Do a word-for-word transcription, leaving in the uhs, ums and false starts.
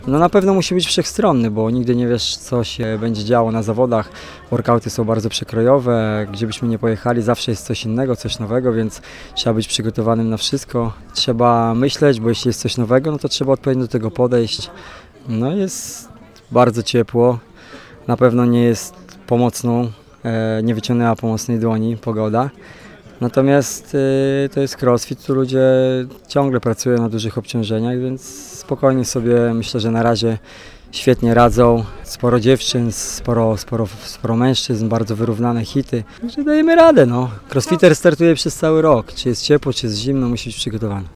No na pewno musi być wszechstronny, bo nigdy nie wiesz, co się będzie działo na zawodach. Workouty są bardzo przekrojowe, gdzie byśmy nie pojechali, zawsze jest coś innego, coś nowego, więc trzeba być przygotowanym na wszystko. Trzeba myśleć, bo jeśli jest coś nowego, no to trzeba odpowiednio do tego podejść. No jest bardzo ciepło, na pewno nie jest pomocną, e, nie wyciągnęła pomocnej dłoni pogoda. Natomiast y, to jest crossfit, tu ludzie ciągle pracują na dużych obciążeniach, więc spokojnie sobie myślę, że na razie świetnie radzą. Sporo dziewczyn, sporo, sporo, sporo mężczyzn, bardzo wyrównane hity. Także dajemy radę. No. Crossfitter startuje przez cały rok. Czy jest ciepło, czy jest zimno, musi być przygotowany.